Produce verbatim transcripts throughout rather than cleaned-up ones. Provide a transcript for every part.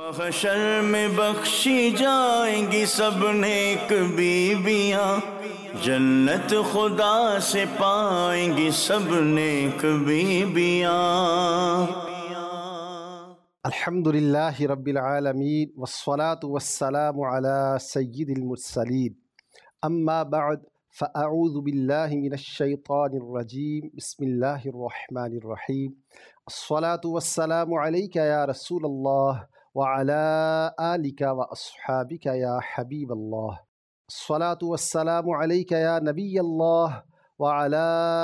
محشر میں بخشی جائیں گی سب نیک بیویاں، جنت خدا سے پائیں گی سب نیک بیویاں۔ الحمدللہ رب العالمین والصلاة والسلام علی سید المرسلین، اما بعد فاعوذ باللہ من الشیطان الرجیم، بسم اللہ الرحمن الرحیم۔ الصلاة والسلام علیک یا رسول اللہ وعلی آلک واصحابک یا حبیب اللہ۔ الصلاة والسلام علیک یا نبی اللہ وعلی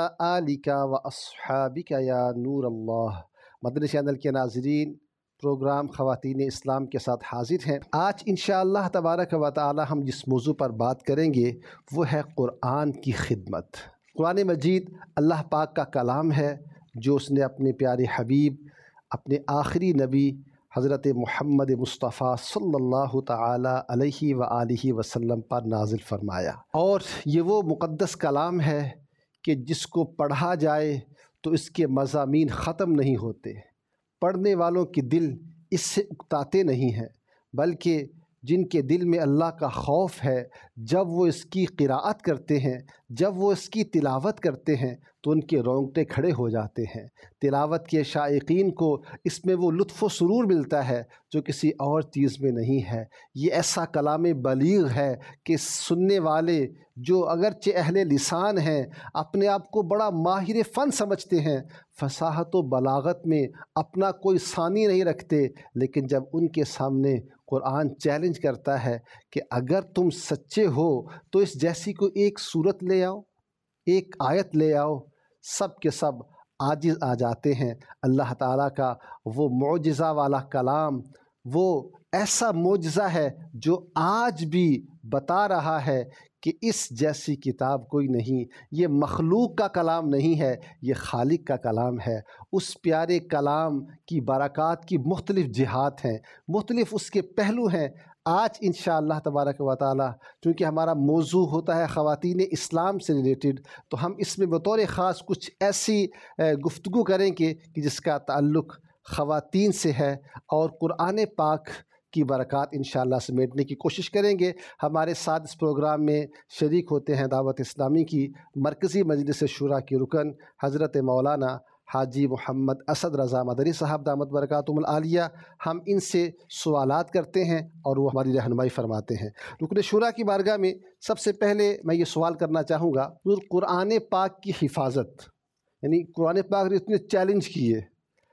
آلک واصحابک یا نور اللہ۔ مدنی چینل کے ناظرین، پروگرام خواتین اسلام کے ساتھ حاضر ہیں۔ آج انشاءاللہ تبارک و تعالی ہم جس موضوع پر بات کریں گے وہ ہے قرآن کی خدمت۔ قرآن مجید اللہ پاک کا کلام ہے جو اس نے اپنے پیارے حبیب، اپنے آخری نبی حضرت محمد مصطفیٰ صلی اللہ تعالی علیہ وآلہ وسلم پر نازل فرمایا، اور یہ وہ مقدس کلام ہے کہ جس کو پڑھا جائے تو اس کے مضامین ختم نہیں ہوتے، پڑھنے والوں کے دل اس سے اکتاتے نہیں ہیں، بلکہ جن کے دل میں اللہ کا خوف ہے، جب وہ اس کی قراءت کرتے ہیں، جب وہ اس کی تلاوت کرتے ہیں تو ان کے رونگٹے کھڑے ہو جاتے ہیں۔ تلاوت کے شائقین کو اس میں وہ لطف و سرور ملتا ہے جو کسی اور چیز میں نہیں ہے۔ یہ ایسا کلام بلیغ ہے کہ سننے والے جو اگرچہ اہل لسان ہیں، اپنے آپ کو بڑا ماہر فن سمجھتے ہیں، فصاحت و بلاغت میں اپنا کوئی ثانی نہیں رکھتے، لیکن جب ان کے سامنے قرآن چیلنج کرتا ہے کہ اگر تم سچے ہو تو اس جیسی کو ایک صورت لے آؤ، ایک آیت لے آؤ، سب کے سب عاجز آ جاتے ہیں۔ اللہ تعالیٰ کا وہ معجزہ والا کلام، وہ ایسا معجزہ ہے جو آج بھی بتا رہا ہے کہ اس جیسی کتاب کوئی نہیں۔ یہ مخلوق کا کلام نہیں ہے، یہ خالق کا کلام ہے۔ اس پیارے کلام کی برکات کی مختلف جہات ہیں، مختلف اس کے پہلو ہیں۔ آج انشاءاللہ تبارک و تعالی چونکہ ہمارا موضوع ہوتا ہے خواتین اسلام سے ریلیٹڈ، تو ہم اس میں بطور خاص کچھ ایسی گفتگو کریں گے کہ جس کا تعلق خواتین سے ہے، اور قرآن پاک کی برکات انشاءاللہ سمیٹنے کی کوشش کریں گے۔ ہمارے ساتھ اس پروگرام میں شریک ہوتے ہیں دعوت اسلامی کی مرکزی مجلس شورا کے رکن حضرت مولانا حاجی محمد اسد رضا مدنی صاحب دامت برکاتہم العالیہ۔ ہم ان سے سوالات کرتے ہیں اور وہ ہماری رہنمائی فرماتے ہیں۔ رکن شورا کی بارگاہ میں سب سے پہلے میں یہ سوال کرنا چاہوں گا، قرآن پاک کی حفاظت، یعنی قرآن پاک نے اتنے چیلنج کیے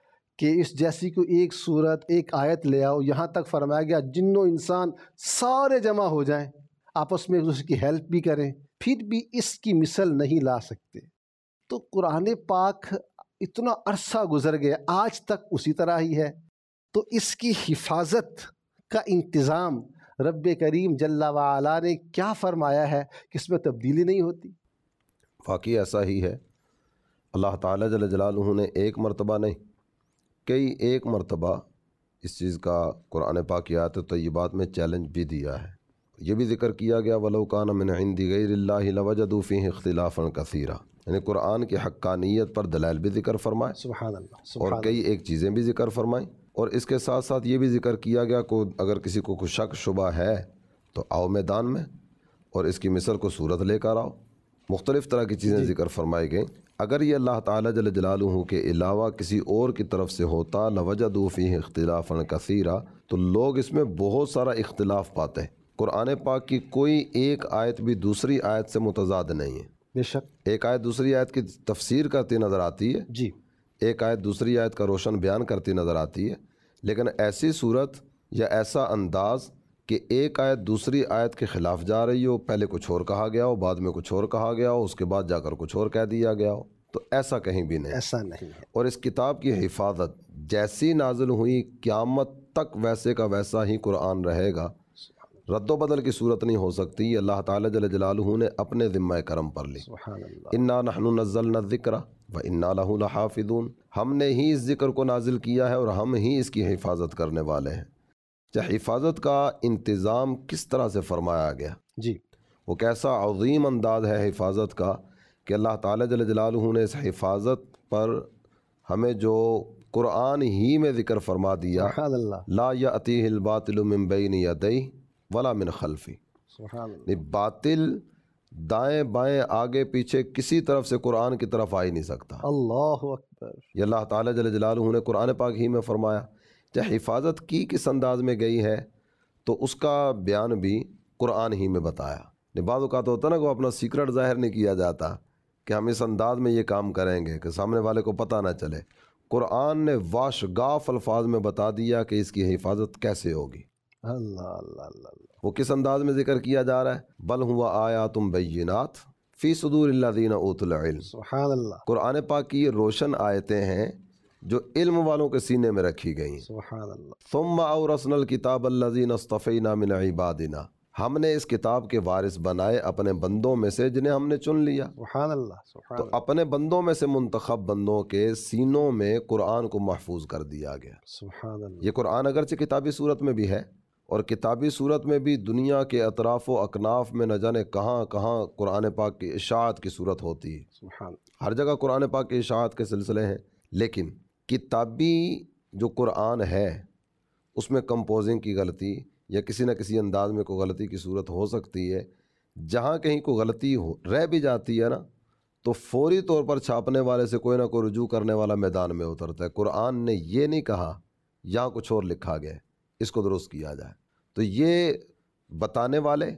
کہ اس جیسی کو ایک صورت، ایک آیت لے آؤ، یہاں تک فرمایا گیا جن و انسان سارے جمع ہو جائیں، آپس میں اس کی ہیلپ بھی کریں، پھر بھی اس کی مثل نہیں لا سکتے۔ تو قرآن پاک اتنا عرصہ گزر گیا، آج تک اسی طرح ہی ہے، تو اس کی حفاظت کا انتظام رب کریم جل وعلا نے کیا فرمایا ہے کہ اس میں تبدیلی نہیں ہوتی؟ واقعی ایسا ہی ہے۔ اللہ تعالیٰ جل جلالہ نے ایک مرتبہ نہیں، کئی ایک مرتبہ اس چیز کا قرآن پاک کی آیات طیبات میں چیلنج بھی دیا ہے۔ یہ بھی ذکر کیا گیا وَلَوْ كَانَ مِنْ عِنْدِ غَيْرِ اللَّهِ لَوَجَدُوا فِيهِ اخْتِلَافًا كَثِيرًا، یعنی قرآن کی حقانیت پر دلائل بھی ذکر فرمائے، سبحان اللہ، سبحان اور کئی ایک چیزیں بھی ذکر فرمائیں، اور اس کے ساتھ ساتھ یہ بھی ذکر کیا گیا کہ اگر کسی کو کوئی شک شبہ ہے تو آؤ میدان میں اور اس کی مثل کو صورت لے کر آؤ۔ مختلف طرح کی چیزیں ذکر فرمائی گئیں۔ اگر یہ اللہ تعالیٰ جل جلالہ کے علاوہ کسی اور کی طرف سے ہوتا لَوَجَدُوا فِيهِ اخْتِلَافًا كَثِيرًا، تو لوگ اس میں بہت سارا اختلاف پاتے ہیں۔ قرآن پاک کی کوئی ایک آیت بھی دوسری آیت سے متضاد نہیں ہے۔ بے شک ایک آیت دوسری آیت کی تفسیر کرتی نظر آتی ہے، جی، ایک آیت دوسری آیت کا روشن بیان کرتی نظر آتی ہے، لیکن ایسی صورت یا ایسا انداز کہ ایک آیت دوسری آیت کے خلاف جا رہی ہو، پہلے کچھ اور کہا گیا ہو، بعد میں کچھ اور کہا گیا ہو، اس کے بعد جا کر کچھ اور کہہ دیا گیا ہو، تو ایسا کہیں بھی نہیں، ایسا نہیں ہے۔ اور اس کتاب کی حفاظت جیسی نازل ہوئی قیامت تک ویسے کا ویسا ہی قرآن رہے گا، رد و بدل کی صورت نہیں ہو سکتی۔ یہ اللہ تعالیٰ جل جلالہ نے اپنے ذمہ کرم پر لی۔ سبحان اللہ۔ انا نحن نزلنا الذکر وانا لہ لحافظون، ہم نے ہی اس ذکر کو نازل کیا ہے اور ہم ہی اس کی حفاظت کرنے والے ہیں۔ حفاظت کا انتظام کس طرح سے فرمایا گیا، جی، وہ کیسا عظیم انداز ہے حفاظت کا کہ اللہ تعالیٰ جل جلالہ نے اس حفاظت پر ہمیں جو قرآن ہی میں ذکر فرما دیا سبحان اللہ لا یأتیہ الباطل من بین یدیہ ولا من خلفہ، سبحان اللہ باطل دائیں بائیں آگے پیچھے کسی طرف سے قرآن کی طرف آ ہی نہیں سکتا۔ اللہ اکبر۔ یہ اللہ تعالیٰ جل جلالہ نے قرآن پاک ہی میں فرمایا۔ چاہے حفاظت کی کس انداز میں گئی ہے تو اس کا بیان بھی قرآن ہی میں بتایا۔ بعض اوقات ہوتا نا کہ اپنا سیکرٹ ظاہر نہیں کیا جاتا کہ ہم اس انداز میں یہ کام کریں گے کہ سامنے والے کو پتہ نہ چلے۔ قرآن نے واشگاف الفاظ میں بتا دیا کہ اس کی حفاظت کیسے ہوگی۔ اللہ اللہ اللہ اللہ۔ وہ کس انداز میں ذکر کیا جا رہا ہے؟ بل ہوا آیات بینات فی صدور الذین اوتوا العلم۔ سبحان اللہ قرآن پاک کی یہ روشن آیتیں ہیں جو علم والوں کے سینے میں رکھی گئیں۔ سبحان اللہ۔ ثم اورثنا الکتاب الذین اصطفینا من عبادنا، ہم نے اس کتاب کے وارث بنائے اپنے بندوں میں سے جنہیں ہم نے چن لیا۔ سبحان اللہ سبحان تو اللہ اپنے بندوں میں سے منتخب بندوں کے سینوں میں قرآن کو محفوظ کر دیا گیا۔ سبحان اللہ۔ یہ قرآن اگرچہ کتابی صورت میں بھی ہے، اور کتابی صورت میں بھی دنیا کے اطراف و اکناف میں نہ جانے کہاں کہاں قرآن پاک کی اشاعت کی صورت ہوتی ہے، سبحان ہر جگہ قرآن پاک کی اشاعت کے سلسلے ہیں، لیکن کتابی جو قرآن ہے اس میں کمپوزنگ کی غلطی یا کسی نہ کسی انداز میں کوئی غلطی کی صورت ہو سکتی ہے۔ جہاں کہیں کوئی غلطی ہو رہ بھی جاتی ہے نا تو فوری طور پر چھاپنے والے سے کوئی نہ کوئی رجوع کرنے والا میدان میں اترتا ہے۔ قرآن نے یہ نہیں کہا یہاں کچھ اور لکھا گیا ہے، اس کو درست کیا جائے۔ تو یہ بتانے والے،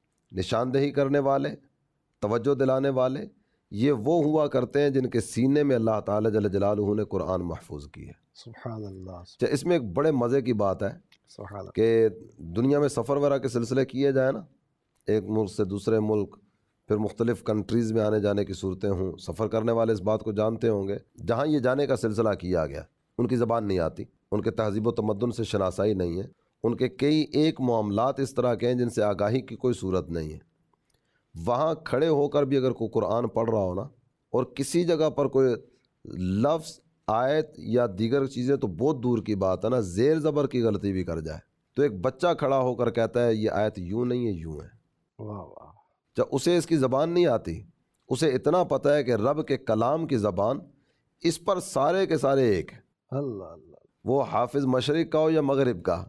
نشاندہی کرنے والے، توجہ دلانے والے، یہ وہ ہوا کرتے ہیں جن کے سینے میں اللہ تعالیٰ جل جلالہ نے قرآن محفوظ کی ہے۔ سبحان اللہ اچھا، اس میں ایک بڑے مزے کی بات ہے سبحان اللہ۔ کہ دنیا میں سفر وغیرہ کے سلسلے کیے جائیں نا، ایک ملک سے دوسرے ملک، پھر مختلف کنٹریز میں آنے جانے کی صورتیں ہوں، سفر کرنے والے اس بات کو جانتے ہوں گے۔ جہاں یہ جانے کا سلسلہ کیا گیا ان کی زبان نہیں آتی، ان کے تہذیب و تمدن سے شناسائی نہیں ہے، ان کے کئی ایک معاملات اس طرح کے ہیں جن سے آگاہی کی کوئی صورت نہیں ہے۔ وہاں کھڑے ہو کر بھی اگر کوئی قرآن پڑھ رہا ہو نا اور کسی جگہ پر کوئی لفظ، آیت یا دیگر چیزیں تو بہت دور کی بات ہے نا، زیر زبر کی غلطی بھی کر جائے تو ایک بچہ کھڑا ہو کر کہتا ہے یہ آیت یوں نہیں ہے یوں ہے، واہ واہ۔ جب اسے اس کی زبان نہیں آتی، اسے اتنا پتہ ہے کہ رب کے کلام کی زبان اس پر سارے کے سارے ایک ہے۔ اللہ اللہ۔ وہ حافظ مشرق کا ہو یا مغرب کا،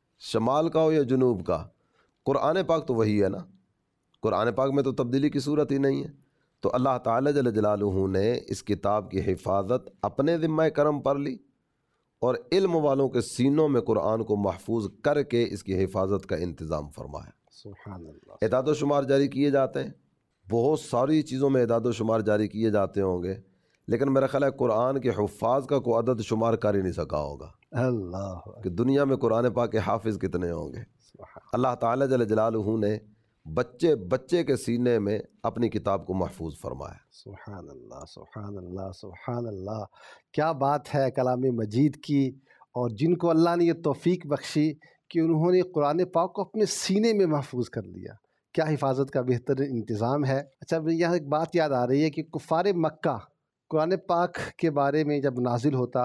شمال کا ہو یا جنوب کا، قرآن پاک تو وہی ہے نا۔ قرآن پاک میں تو تبدیلی کی صورت ہی نہیں ہے۔ تو اللہ تعالیٰ جل جلالہ نے اس کتاب کی حفاظت اپنے ذمہ کرم پر لی اور علم والوں کے سینوں میں قرآن کو محفوظ کر کے اس کی حفاظت کا انتظام فرمایا۔ سبحان اللہ۔ اعداد و شمار جاری کیے جاتے ہیں، بہت ساری چیزوں میں اعداد و شمار جاری کیے جاتے ہوں گے، لیکن میرا خیال ہے قرآن کے حفاظ کا کوئی عدد شمار کر ہی نہیں سکا ہوگا اللہ کہ دنیا میں قرآن پاک کے حافظ کتنے ہوں گے۔ اللہ تعالیٰ جل جلالہ نے بچے بچے کے سینے میں اپنی کتاب کو محفوظ فرمایا۔ سبحان اللہ سبحان اللہ سبحان اللہ۔ کیا بات ہے کلام مجید کی، اور جن کو اللہ نے یہ توفیق بخشی کہ انہوں نے قرآن پاک کو اپنے سینے میں محفوظ کر لیا، کیا حفاظت کا بہتر انتظام ہے۔ اچھا، یہاں ایک بات یاد آ رہی ہے کہ کفار مکہ قرآن پاک کے بارے میں جب نازل ہوتا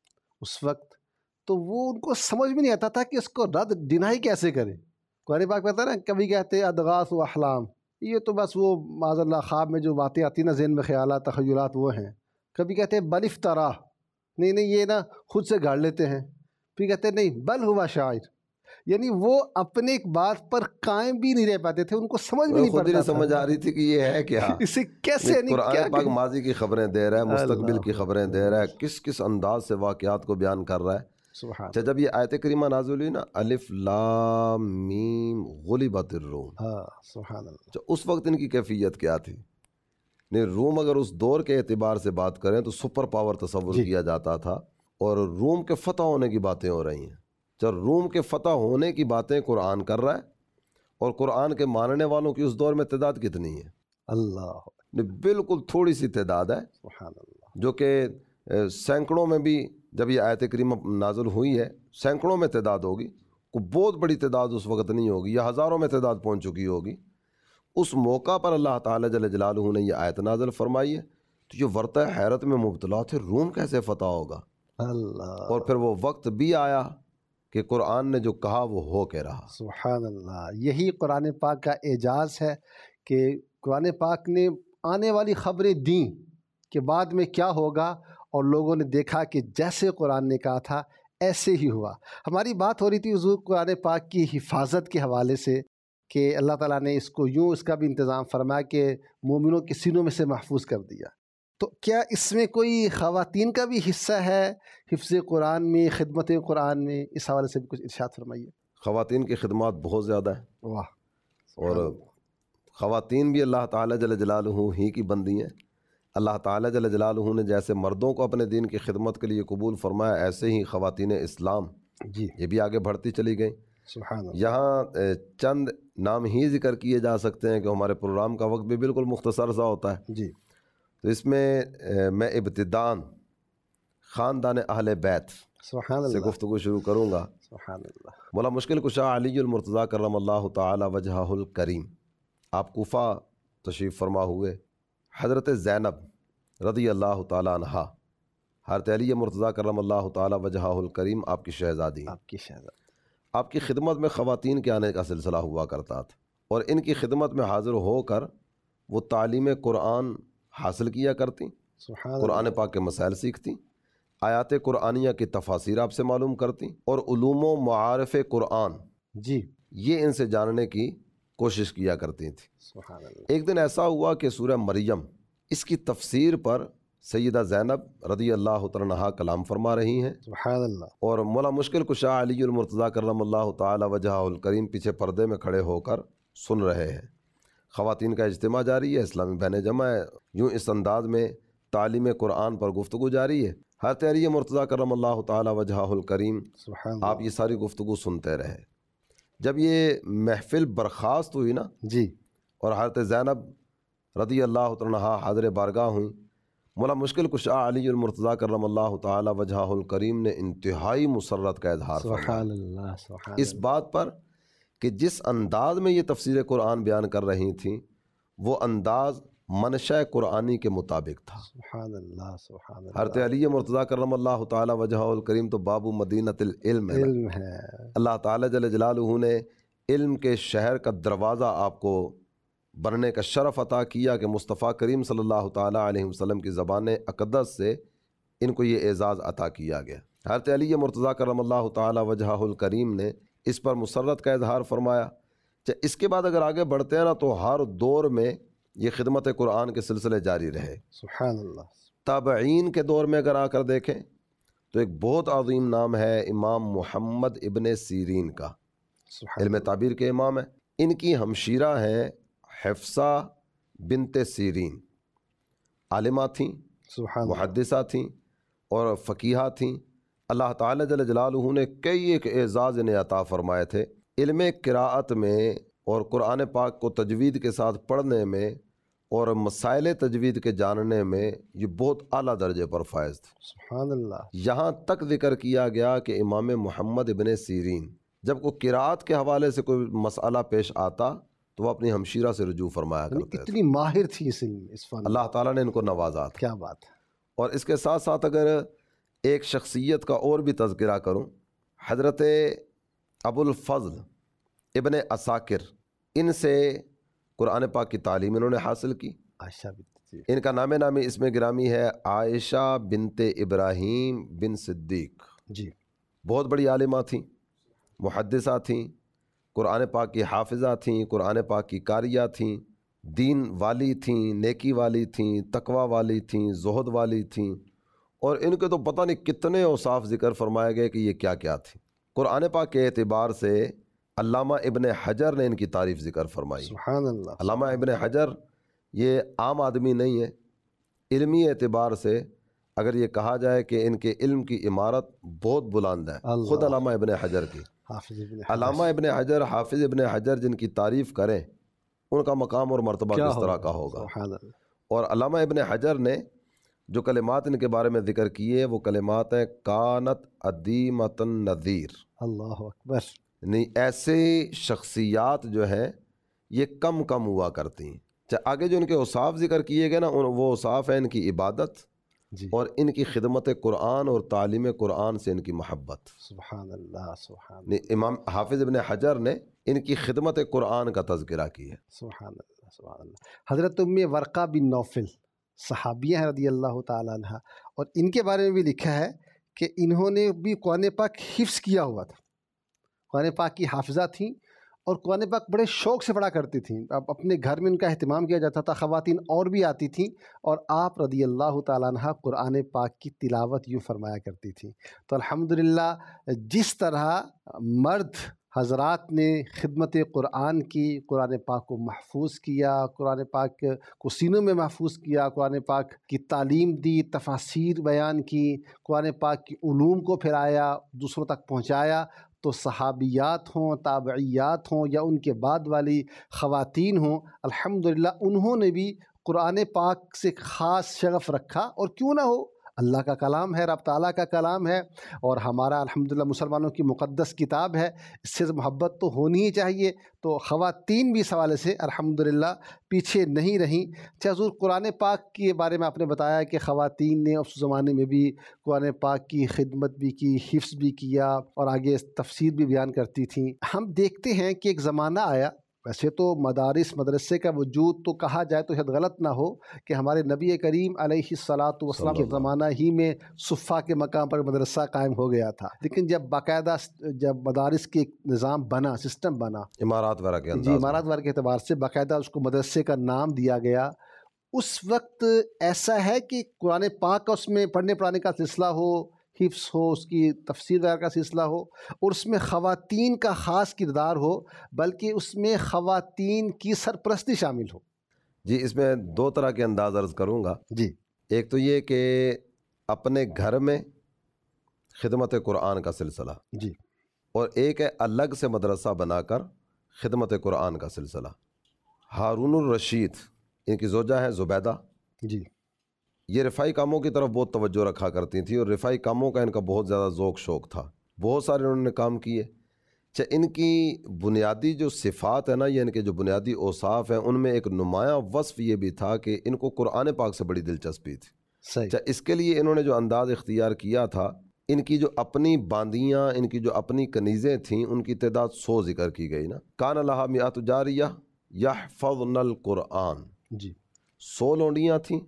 اس وقت تو وہ ان کو سمجھ میں نہیں آتا تھا کہ اس کو رد ڈینائی کیسے کرے۔ قرآن پاک پتہ نا، کبھی کہتے ادغاث و احلام، یہ تو بس وہ معاذ اللہ خواب میں جو باتیں آتی نا ذہن میں، خیالات تخیلات وہ ہیں۔ کبھی کہتے ہیں بل افترا، نہیں نہیں یہ نا خود سے گاڑ لیتے ہیں۔ پھر کہتے ہیں نہیں بل ہوا شاعر، یعنی وہ اپنے ایک بات پر قائم بھی نہیں رہ پاتے تھے، ان کو سمجھ میں نہیں خود ہی پڑتا نہیں سمجھ آ رہی تھی کہ یہ ہے کیا۔ اسے کیسے نہیں، قرآن پاک ماضی کی خبریں دے رہا ہے، مستقبل کی خبریں دے رہا ہے، کس کس انداز سے واقعات کو بیان کر رہا ہے۔ سبحان اچھا، جب یہ آیت کریمہ نازل ہوئی نا، الف لام میم غلبت الروم، ہاں سبحان اللہ۔ اچھا اس وقت ان کی کیفیت کیا تھی؟ نہیں، روم اگر اس دور کے اعتبار سے بات کریں تو سپر پاور تصور جی کیا جاتا تھا، اور روم کے فتح ہونے کی باتیں ہو رہی ہیں۔ جب روم کے فتح ہونے کی باتیں قرآن کر رہا ہے، اور قرآن کے ماننے والوں کی اس دور میں تعداد کتنی ہے؟ اللہ، نہیں، بالکل تھوڑی سی تعداد ہے، سبحان اللہ۔ جو کہ سینکڑوں میں بھی جب یہ آیت کریمہ نازل ہوئی ہے سینکڑوں میں تعداد ہوگی، کوئی بہت بڑی تعداد اس وقت نہیں ہوگی، یا ہزاروں میں تعداد پہنچ چکی ہوگی۔ اس موقع پر اللہ تعالیٰ جل جلالہ نے یہ آیت نازل فرمائی ہے، تو یہ ورطہ حیرت میں مبتلا تھے، روم کیسے فتح ہوگا؟ اللہ، اور پھر وہ وقت بھی آیا کہ قرآن نے جو کہا وہ ہو کے رہا۔ سبحان اللہ۔ یہی قرآن پاک کا اعجاز ہے کہ قرآن پاک نے آنے والی خبریں دیں کہ بعد میں کیا ہوگا، اور لوگوں نے دیکھا کہ جیسے قرآن نے کہا تھا ایسے ہی ہوا۔ ہماری بات ہو رہی تھی حضور قرآن پاک کی حفاظت کے حوالے سے کہ اللہ تعالیٰ نے اس کو یوں اس کا بھی انتظام فرمایا کہ مومنوں کے سینوں میں سے محفوظ کر دیا۔ تو کیا اس میں کوئی خواتین کا بھی حصہ ہے حفظ قرآن میں، خدمت قرآن میں؟ اس حوالے سے بھی کچھ ارشاد فرمائیے۔ خواتین کی خدمات بہت زیادہ ہیں، واہ، اور خواتین بھی اللہ تعالیٰ جل جلالہ ہی کی بندی ہیں۔ اللہ تعالیٰ جل جلالہ نے جیسے مردوں کو اپنے دین کی خدمت کے لیے قبول فرمایا، ایسے ہی خواتین اسلام جی یہ بھی آگے بڑھتی چلی گئیں۔ سبحان اللہ۔ یہاں چند نام ہی ذکر کیے جا سکتے ہیں کہ ہمارے پروگرام کا وقت بھی بالکل مختصر سا ہوتا ہے، جی تو اس میں میں ابتداً خاندان اہل بیت سبحان سے اللہ، گفتگو شروع کروں گا۔ سبحان اللہ۔ مولا مشکل کشا علی المرتضیٰ کرم اللہ تعالی وجہہ الکریم، آپ کوفہ تشریف فرما ہوئے۔ حضرت زینب رضی اللہ تعالی عنہا، حضرت علی مرتضیٰ کرم اللہ تعالی وجہہ الکریم آپ کی شہزادی ہیں۔ آپ کی شہزادی، آپ کی خدمت میں خواتین کے آنے کا سلسلہ ہوا کرتا تھا، اور ان کی خدمت میں حاضر ہو کر وہ تعلیم قرآن حاصل کیا کرتی، سبحان اللہ، قرآن پاک کے مسائل سیکھتی، آیات قرآنیہ کی تفاسیر آپ سے معلوم کرتی، اور علوم و معارف قرآن جی یہ ان سے جاننے کی کوشش کیا کرتی تھی۔ سبحان اللہ، ایک دن ایسا ہوا کہ سورہ مریم اس کی تفسیر پر سیدہ زینب رضی اللہ تعالی عنہا کلام فرما رہی ہیں، سبحان اللہ، اور مولا مشکل کشا علی المرتضیٰ کرم اللہ تعالی وجہہ الکریم پیچھے پردے میں کھڑے ہو کر سن رہے ہیں۔ خواتین کا اجتماع جاری ہے، اسلامی بہنیں جمع ہے، یوں اس انداز میں تعلیم قرآن پر گفتگو جاری ہے۔ حضرت علی مرتضیٰ کرم اللہ تعالی وجہہ الکریم سبحان اللہ، آپ یہ ساری گفتگو سنتے رہے۔ جب یہ محفل برخاست ہوئی نا، جی اور حضرت زینب رضی اللہ تعالی عنہا حاضر بارگاہ ہوئیں، مولا مشکل کشا علی المرتضیٰ کرم اللہ تعالی وجہہ الکریم نے انتہائی مسرت کا اظہار فرمایا سبحان اللہ، سبحان اس بات پر کہ جس انداز میں یہ تفسیر قرآن بیان کر رہی تھیں وہ انداز منشاء قرآنی کے مطابق تھا۔ سبحان اللہ، سبحان اللہ، حضرت علی مرتضیٰ کرم اللہ تعالی وجہہ الکریم تو باب مدینۃ العلم ہے نا۔ علم ہے، اللہ تعالی جل جلالہ نے علم کے شہر کا دروازہ آپ کو بننے کا شرف عطا کیا کہ مصطفیٰ کریم صلی اللہ تعالی علیہ وسلم کی زبان اقدس سے ان کو یہ اعزاز عطا کیا گیا۔ حضرت علی مرتضیٰ کرم اللہ تعالی وجہہ الکریم نے اس پر مسرت کا اظہار فرمایا۔ اس کے بعد اگر آگے بڑھتے ہیں نا تو ہر دور میں یہ خدمت قرآن کے سلسلے جاری رہے۔ سبحان اللہ، تابعین کے دور میں اگر آ کر دیکھیں تو ایک بہت عظیم نام ہے امام محمد ابن سیرین کا، سبحان علم تعبیر کے امام ہیں۔ ان کی ہمشیرہ ہیں حفصہ بنت سیرین، عالمہ تھیں، سبحان اللہ، محدثہ تھیں اور فقیہہ تھیں۔ اللہ تعالی جل جلالہ نے کئی ایک اعزاز انہیں عطا فرمائے تھے۔ علم قراءت میں اور قرآن پاک کو تجوید کے ساتھ پڑھنے میں اور مسائل تجوید کے جاننے میں یہ بہت اعلیٰ درجے پر فائز تھے۔ سبحان اللہ، یہاں تک ذکر کیا گیا کہ امام محمد ابن سیرین جب کوئی قراءت کے حوالے سے کوئی مسئلہ پیش آتا تو وہ اپنی ہمشیرہ سے رجوع فرمایا یعنی کرتے تھے۔ اتنی ماہر تھی اس علم میں، اس فن میں۔ اللہ تعالیٰ نے ان کو نوازا تھا۔ کیا بات ہے، اور اس کے ساتھ ساتھ اگر ایک شخصیت کا اور بھی تذکرہ کروں، حضرت ابو الفضل ابن عساکر، ان سے قرآن پاک کی تعلیم انہوں نے حاصل کی۔ عائشہ بنت، ان کا نام نامی اس میں گرامی ہے عائشہ بنت ابراہیم بن صدیق۔ جی بہت بڑی عالمہ تھیں، محدثہ تھیں، قرآن پاک کی حافظہ تھیں، قرآن پاک کی قاریہ تھیں، دین والی تھیں، نیکی والی تھیں، تقوی والی تھیں، زہد والی تھیں، اور ان کے تو پتہ نہیں کتنے اوصاف ذکر فرمائے گئے کہ یہ کیا کیا تھی۔ قرآن پاک کے اعتبار سے علامہ ابن حجر نے ان کی تعریف ذکر فرمائی۔ سبحان اللہ، علامہ ابن حجر یہ عام آدمی نہیں ہے، علمی اعتبار سے اگر یہ کہا جائے کہ ان کے علم کی عمارت بہت بلند ہے، اللہ، خود علامہ ابن حجر کی۔ حافظ ابن حجر، علامہ ابن حجر، حافظ ابن حجر جن کی تعریف کریں ان کا مقام اور مرتبہ کیا کس طرح کا ہوگا۔ سبحان اللہ، اور علامہ ابن حجر نے جو کلمات ان کے بارے میں ذکر کیے وہ کلمات ہیں کانت عدیمۃ النظیر، اللہ اکبر، یعنی ایسے شخصیات جو ہیں یہ کم کم ہوا کرتی ہیں۔ آگے جو ان کے اوصاف ذکر کیے گئے نا وہ اوصاف ہیں ان کی عبادت جی اور ان کی خدمت قرآن اور تعلیم قرآن سے ان کی محبت۔ سبحان اللہ، سبحان اللہ، یعنی امام حافظ ابن حجر نے ان کی خدمت قرآن کا تذکرہ کیا ہے۔ سبحان اللہ، سبحان اللہ۔ حضرت ام ورقہ بن نوفل صحابیہ ہیں رضی اللہ تعالیٰ عنہ، اور ان کے بارے میں بھی لکھا ہے کہ انہوں نے بھی قرآن پاک حفظ کیا ہوا تھا، قرآن پاک کی حافظہ تھیں اور قرآن پاک بڑے شوق سے پڑھا کرتی تھیں. اب اپنے گھر میں ان کا اہتمام کیا جاتا تھا، خواتین اور بھی آتی تھیں اور آپ رضی اللہ تعالیٰ عنہ قرآن پاک کی تلاوت یوں فرمایا کرتی تھیں. تو الحمدللہ جس طرح مرد حضرات نے خدمت قرآن کی، قرآن پاک کو محفوظ کیا، قرآن پاک کو سینوں میں محفوظ کیا، قرآن پاک کی تعلیم دی، تفاسیر بیان کی، قرآن پاک کی علوم کو پھیلایا، دوسروں تک پہنچایا، تو صحابیات ہوں، تابعیات ہوں یا ان کے بعد والی خواتین ہوں، الحمدللہ انہوں نے بھی قرآن پاک سے خاص شغف رکھا. اور کیوں نہ ہو، اللہ کا کلام ہے، رب تعالیٰ کا کلام ہے، اور ہمارا الحمدللہ مسلمانوں کی مقدس کتاب ہے، اس سے محبت تو ہونی ہی چاہیے. تو خواتین بھی اس حوالے سے الحمدللہ پیچھے نہیں رہیں. اچھا حضور، قرآن پاک کے بارے میں آپ نے بتایا کہ خواتین نے اس زمانے میں بھی قرآن پاک کی خدمت بھی کی، حفظ بھی کیا اور آگے تفسیر بھی بیان کرتی تھیں. ہم دیکھتے ہیں کہ ایک زمانہ آیا، ویسے تو مدارس مدرسے کا وجود تو کہا جائے تو شاید غلط نہ ہو کہ ہمارے نبی کریم علیہ الصلاۃ والسلام کے زمانہ ہی میں صفہ کے مقام پر مدرسہ قائم ہو گیا تھا، لیکن جب باقاعدہ جب مدارس کے نظام بنا، سسٹم بنا، امارات وغیرہ کے جی امارات وغیرہ کے اعتبار سے باقاعدہ اس کو مدرسے کا نام دیا گیا، اس وقت ایسا ہے کہ قرآن پاک کا اس میں پڑھنے پڑھانے کا سلسلہ ہو، حفظ ہو، اس کی تفسیر وغیرہ کا سلسلہ ہو، اور اس میں خواتین کا خاص کردار ہو، بلکہ اس میں خواتین کی سرپرستی شامل ہو. جی اس میں دو طرح کے انداز عرض کروں گا. جی ایک تو یہ کہ اپنے گھر میں خدمت قرآن کا سلسلہ، جی اور ایک ہے الگ سے مدرسہ بنا کر خدمت قرآن کا سلسلہ. ہارون الرشید ان کی زوجہ ہیں زبیدہ، جی یہ رفائی کاموں کی طرف بہت توجہ رکھا کرتی تھیں اور رفائی کاموں کا ان کا بہت زیادہ ذوق شوق تھا. بہت سارے انہوں نے کام کیے. اچھا ان کی بنیادی جو صفات ہے نا، یہ ان کے جو بنیادی اوصاف ہیں، ان میں ایک نمایاں وصف یہ بھی تھا کہ ان کو قرآن پاک سے بڑی دلچسپی تھی. صحیح. اچھا اس کے لیے انہوں نے جو انداز اختیار کیا تھا، ان کی جو اپنی باندیاں، ان کی جو اپنی کنیزیں تھیں، ان کی تعداد سو ذکر کی گئی نا. کان لہا میات جاریہ یحفظن القرآن، جی سو لونڈیاں تھیں،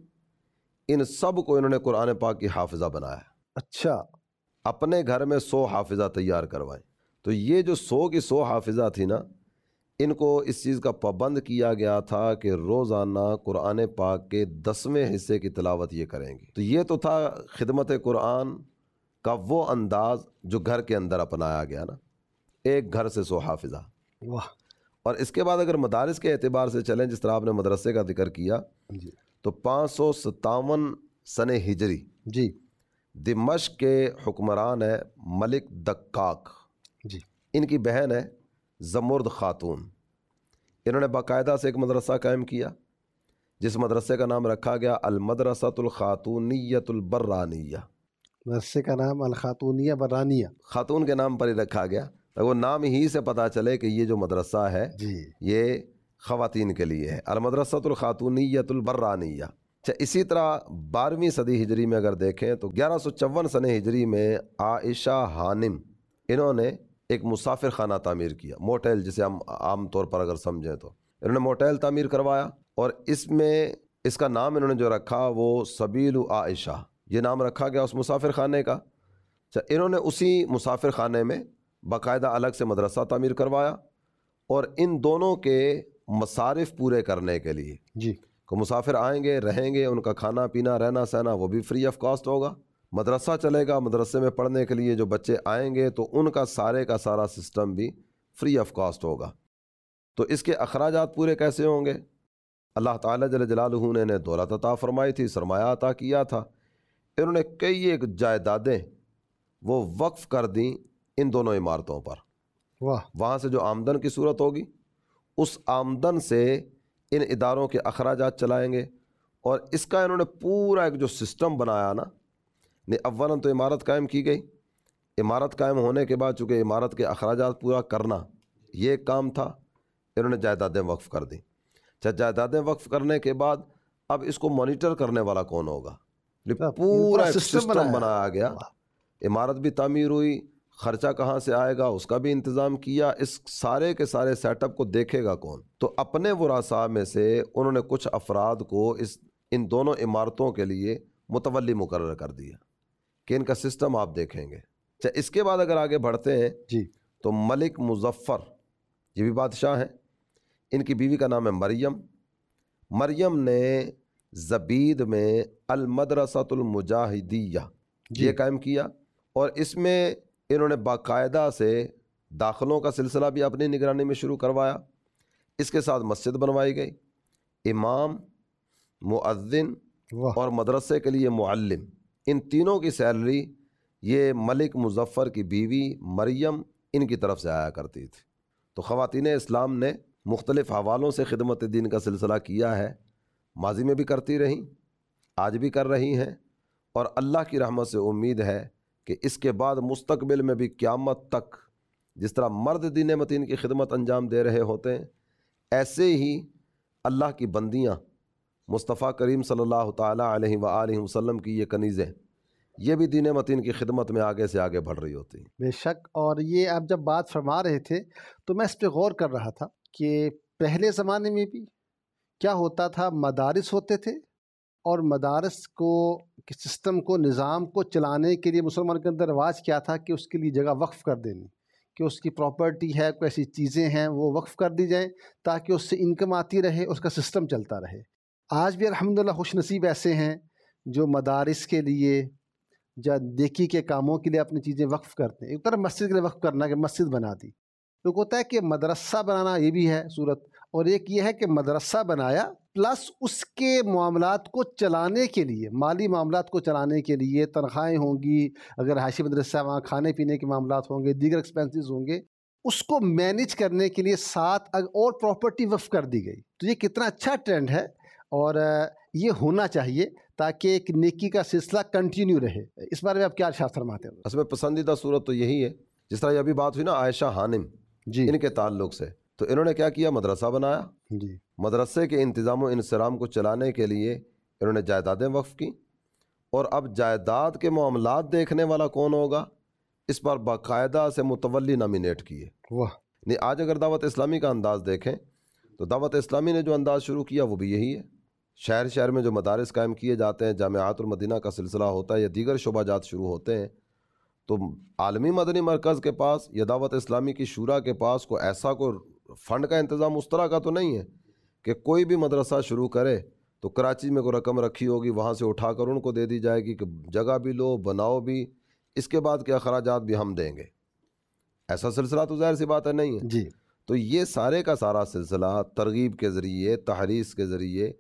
ان سب کو انہوں نے قرآن پاک کی حافظہ بنایا. اچھا. اپنے گھر میں سو حافظہ تیار کروائیں. تو یہ جو سو کی سو حافظہ تھی نا، ان کو اس چیز کا پابند کیا گیا تھا کہ روزانہ قرآن پاک کے دسویں حصے کی تلاوت یہ کریں گی. تو یہ تو تھا خدمت قرآن کا وہ انداز جو گھر کے اندر اپنایا گیا نا، ایک گھر سے سو حافظہ. واہ. اور اس کے بعد اگر مدارس کے اعتبار سے چلیں، جس طرح آپ نے مدرسے کا ذکر کیا، جی تو پانچ سو ستاون سن ہجری جی دمشق کے حکمران ہے ملک دقاق، جی ان کی بہن ہے زمرد خاتون. انہوں نے باقاعدہ سے ایک مدرسہ قائم کیا جس مدرسے کا نام رکھا گیا المدرسۃ الخاتونیۃ البرانیہ. مدرسے کا نام الخاتونیہ برانیہ، خاتون کے نام پر ہی رکھا گیا. تو وہ نام ہی سے پتہ چلے کہ یہ جو مدرسہ ہے جی یہ خواتین کے لیے ہے، المدرسۃ الخاتونیۃ البرانیہ. اچھا اسی طرح بارہویں صدی ہجری میں اگر دیکھیں تو گیارہ سو چون سن ہجری میں عائشہ ہانم انہوں نے ایک مسافر خانہ تعمیر کیا، موٹیل جسے ہم عام طور پر اگر سمجھیں تو انہوں نے موٹیل تعمیر کروایا، اور اس میں اس کا نام انہوں نے جو رکھا وہ سبیل عائشہ، یہ نام رکھا گیا اس مسافر خانے کا. اچھا انہوں نے اسی مسافر خانے میں باقاعدہ الگ سے مدرسہ تعمیر کروایا، اور ان دونوں کے مصارف پورے کرنے کے لیے جی کو مسافر آئیں گے، رہیں گے، ان کا کھانا پینا رہنا سہنا وہ بھی فری آف کاسٹ ہوگا. مدرسہ چلے گا، مدرسے میں پڑھنے کے لیے جو بچے آئیں گے تو ان کا سارے کا سارا سسٹم بھی فری آف کاسٹ ہوگا. تو اس کے اخراجات پورے کیسے ہوں گے؟ اللہ تعالیٰ جل جلالہ نے انہیں دولت عطا فرمائی تھی، سرمایہ عطا کیا تھا. انہوں نے کئی ایک جائیدادیں وہ وقف کر دیں ان دونوں عمارتوں پر. واہ. وہاں سے جو آمدن کی صورت ہوگی اس آمدن سے ان اداروں کے اخراجات چلائیں گے. اور اس کا انہوں نے پورا ایک جو سسٹم بنایا نا، اولاً تو عمارت قائم کی گئی. عمارت قائم ہونے کے بعد چونکہ عمارت کے اخراجات پورا کرنا یہ ایک کام تھا، انہوں نے جائیدادیں وقف کر دیں. اچھا جائیدادیں وقف کرنے کے بعد اب اس کو مانیٹر کرنے والا کون ہوگا؟ پورا ایک سسٹم بنایا گیا. عمارت بھی تعمیر ہوئی، خرچہ کہاں سے آئے گا اس کا بھی انتظام کیا. اس سارے کے سارے سیٹ اپ کو دیکھے گا کون؟ تو اپنے ورثاء میں سے انہوں نے کچھ افراد کو اس ان دونوں عمارتوں کے لیے متولی مقرر کر دیا کہ ان کا سسٹم آپ دیکھیں گے. اچھا اس کے بعد اگر آگے بڑھتے ہیں جی تو ملک مظفر یہ بھی بادشاہ ہیں. ان کی بیوی کا نام ہے مریم. مریم نے زبید میں المدرسۃ المجاہدیہ جی. یہ قائم کیا اور اس میں انہوں نے باقاعدہ سے داخلوں کا سلسلہ بھی اپنی نگرانی میں شروع کروایا. اس کے ساتھ مسجد بنوائی گئی, امام, مؤذن واہ اور مدرسے کے لیے معلم, ان تینوں کی سیلری یہ ملک مظفر کی بیوی مریم ان کی طرف سے آیا کرتی تھی. تو خواتین اسلام نے مختلف حوالوں سے خدمت دین کا سلسلہ کیا ہے, ماضی میں بھی کرتی رہیں, آج بھی کر رہی ہیں, اور اللہ کی رحمت سے امید ہے کہ اس کے بعد مستقبل میں بھی قیامت تک جس طرح مرد دین متین کی خدمت انجام دے رہے ہوتے ہیں ایسے ہی اللہ کی بندیاں مصطفیٰ کریم صلی اللہ تعالیٰ علیہ وآلہ وسلم کی یہ کنیزیں یہ بھی دین متین کی خدمت میں آگے سے آگے بڑھ رہی ہوتی ہیں. بے شک. اور یہ آپ جب بات فرما رہے تھے تو میں اس پہ غور کر رہا تھا کہ پہلے زمانے میں بھی کیا ہوتا تھا, مدارس ہوتے تھے اور مدارس کو سسٹم کو نظام کو چلانے کے لیے مسلمان کے اندر رواج کیا تھا کہ اس کے لیے جگہ وقف کر دینی, کہ اس کی پراپرٹی ہے, کوئی ایسی چیزیں ہیں وہ وقف کر دی جائیں تاکہ اس سے انکم آتی رہے, اس کا سسٹم چلتا رہے. آج بھی الحمدللہ خوش نصیب ایسے ہیں جو مدارس کے لیے یا نیکی کے کاموں کے لیے اپنی چیزیں وقف کرتے ہیں. ایک طرف مسجد کے لیے وقف کرنا کہ مسجد بنا دی, ایک ہوتا ہے کہ مدرسہ بنانا, یہ بھی ہے صورت, اور ایک یہ ہے کہ مدرسہ بنایا پلس اس کے معاملات کو چلانے کے لیے, مالی معاملات کو چلانے کے لیے تنخواہیں ہوں گی, اگر رہائشی مدرسہ وہاں کھانے پینے کے معاملات ہوں گے, دیگر ایکسپینسز ہوں گے, اس کو مینیج کرنے کے لیے ساتھ اور پراپرٹی وقف کر دی گئی. تو یہ کتنا اچھا ٹرینڈ ہے اور یہ ہونا چاہیے تاکہ ایک نیکی کا سلسلہ کنٹینیو رہے. اس بارے میں آپ کیا ارشاد فرماتے ہیں؟ اس میں پسندیدہ صورت تو یہی ہے جس طرح یہ ابھی بات ہوئی نا عائشہ حانم جی ان کے تعلق سے, تو انہوں نے کیا کیا, مدرسہ بنایا. جی مدرسے کے انتظام و انصرام کو چلانے کے لیے انہوں نے جائیدادیں وقف کی, اور اب جائیداد کے معاملات دیکھنے والا کون ہوگا اس پر باقاعدہ سے متولی نامینیٹ کیے. واہ. نہیں آج اگر دعوت اسلامی کا انداز دیکھیں تو دعوت اسلامی نے جو انداز شروع کیا وہ بھی یہی ہے. شہر شہر میں جو مدارس قائم کیے جاتے ہیں, جامعات المدینہ کا سلسلہ ہوتا ہے یا دیگر شعبہ جات شروع ہوتے ہیں, تو عالمی مدنی مرکز کے پاس یا دعوت اسلامی کی شورا کے پاس کوئی ایسا کوئی فنڈ کا انتظام اس طرح کا تو نہیں ہے کہ کوئی بھی مدرسہ شروع کرے تو کراچی میں کوئی رقم رکھی ہوگی وہاں سے اٹھا کر ان کو دے دی جائے گی کہ جگہ بھی لو, بناؤ بھی, اس کے بعد کے اخراجات بھی ہم دیں گے. ایسا سلسلہ تو ظاہر سی بات ہے نہیں ہے. جی تو یہ سارے کا سارا سلسلہ ترغیب کے ذریعے, تحریص کے ذریعے,